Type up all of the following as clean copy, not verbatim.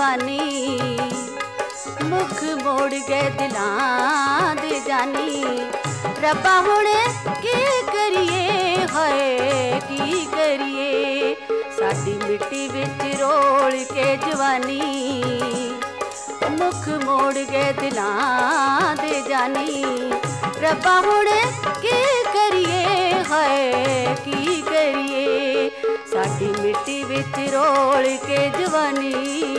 जवानी, मुख मोड़ गए दिलां दे जानी। रब्बा हुण की करिए, हाय की करिए, साडी मिट्टी विच रोल के जवानी, मुख मोड़ गए दिलां दे जानी। रब्बा हुण की करिए, हाय की करिए, साडी मिट्टी विच रोल के जवानी।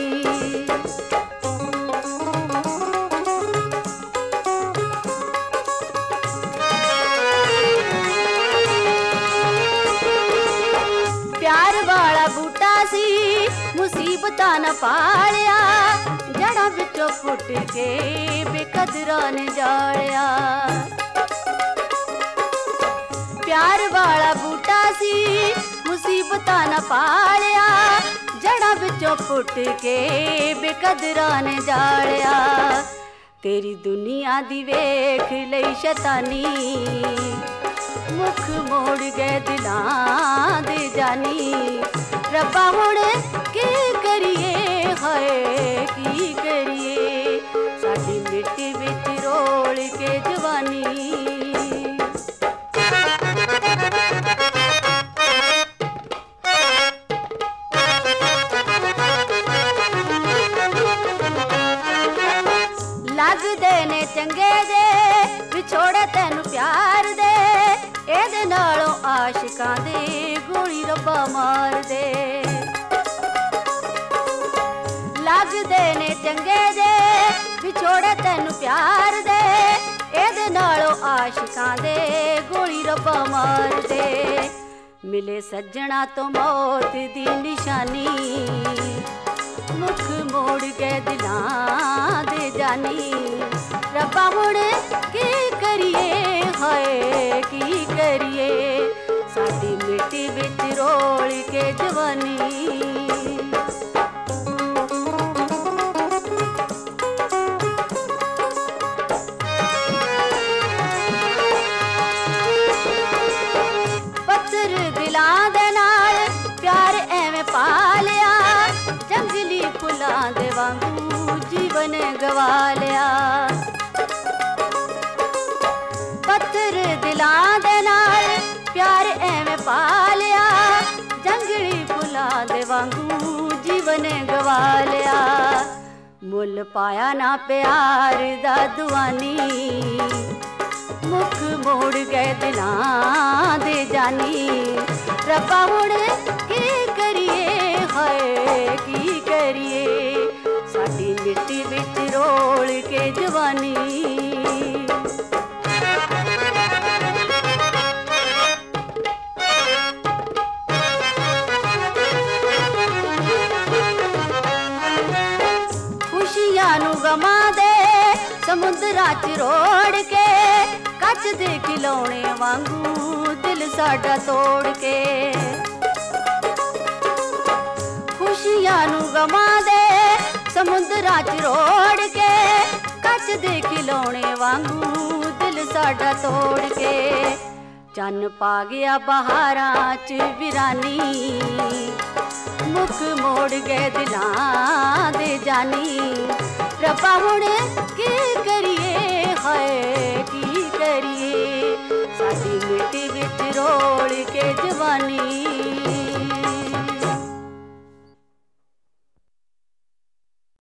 प्यार वाला बूटा सी मुसीबतां न पालिया, जड़ा विचों पुट के बेकदरां ने जालिया। प्यार वाला बूटा सी मुसीबतां न पालिया, जड़ा विचों पुट के बेकदरां ने जालिया। तेरी दुनिया दी वेख लई शैतानी, मुख मोड़ गए दिलां दे जानी। रब्बा हुण की करिए, हाय की करिए, साडी मिट्टी विच रोल के जवानी। लगदे ने चंगे जे विछोड़े तैनू प्यार दे, एदे नालों आशिकां दे गोली रब्बा मार दे। लगदे ने चंगे जे विछोड़े तैनू प्यार दे, एदे नालों आशिकां दे गोली रब्बा मार दे। मिले सज्जणा तो मौत दी निशानी, मुख मोड़ गए दिलां दे जानी। रब्बा हुण की करिए, हाय की करिए, साडी मिट्टी विच रोल के जवानी। पत्थर दिलां दे नाल प्यार एवें पालिया, जंगली फुलां दे वांगू जीवन गवा लिया। पत्थर दिलां दे नाल प्यार एवें पालिया, जंगली फुलां दे वांगू जीवन गवा लिया। मुल पाया ना प्यार दा दुआनी, मुख मोड़ गए दिलां दे जानी। रब्बा हुण की करिए, हाय की करिए, साडी मिट्टी विच रोल के जवानी। खुशियां नू गमा दे समुद्रां च रोड़ के, कच दे खिलौने वांगू दिल साडा तोड़ के। खुशियां नू गमा दे समुद्रां च रोड़ के, कच दे खिलौने वांगू दिल साडा तोड़ के। चन्न पा गया बहारां च वीरानी, मुख मोड़ गए दिलां दे जानी। रब्बा हुण की करिए, हाय की